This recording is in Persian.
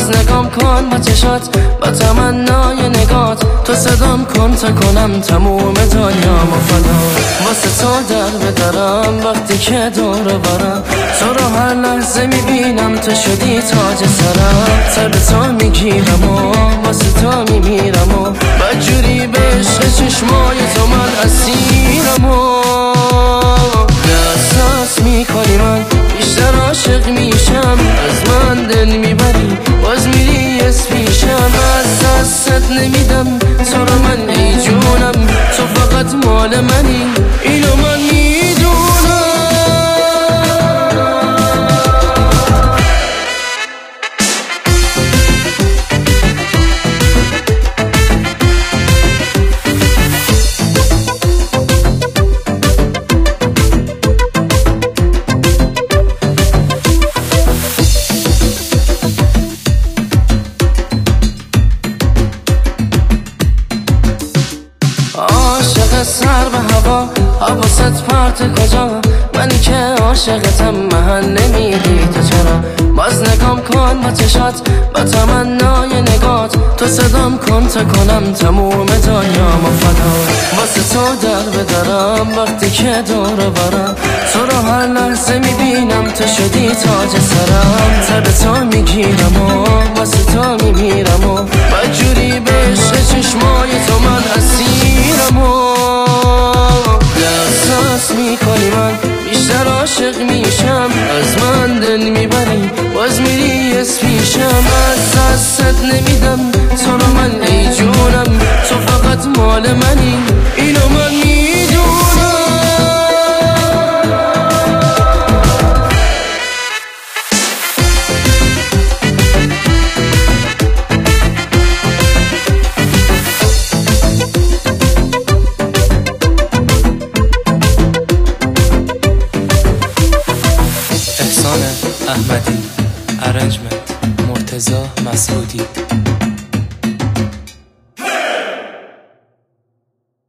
باز نگام کن با چشات، با تمنای نگات، تو صدام کن تا کنم تموم دنیام و فدا. واسه تو در بدرم وقتی که دور برم، تو رو هر لحظه میبینم، تو شدی تاج سرم. سر تو میگیرم و واسه تو میمیرم و بدجوری به عشق چشمای تو من اسیرم و احساس میکنی من بیشتر عاشق میشم، از من دل میبری باز میری از پیشم. از دستت نمیدم تو رو من ای جونم، تو فقط مال منی اینو من میدونم. عاشق سر به هوا، حواست پرت کجا؟ منی که عاشقتم من نمیدی تو چرا؟ باز نگام کن با چشات، با تمنای نگات، تو صدام کن تا کنم تموم دنیام و فدا. واسه تو در بدرم وقتی که دور برم، تو رو هر لحظه میبینم، تو شدی تاج سرم. سر تو میگیرم و واسه تو میمیرم و بدجوری به عشق چشمای تو من اسیرم و احساس میکنی من بیشتر عاشق میشم، از من دل میبری باز میری از پیشم. از دستت نمیدم تو رو من ای جونم، تو فقط مال منی اینو من میدونم. احمدی، ارنجمنت مرتضی مسعودی.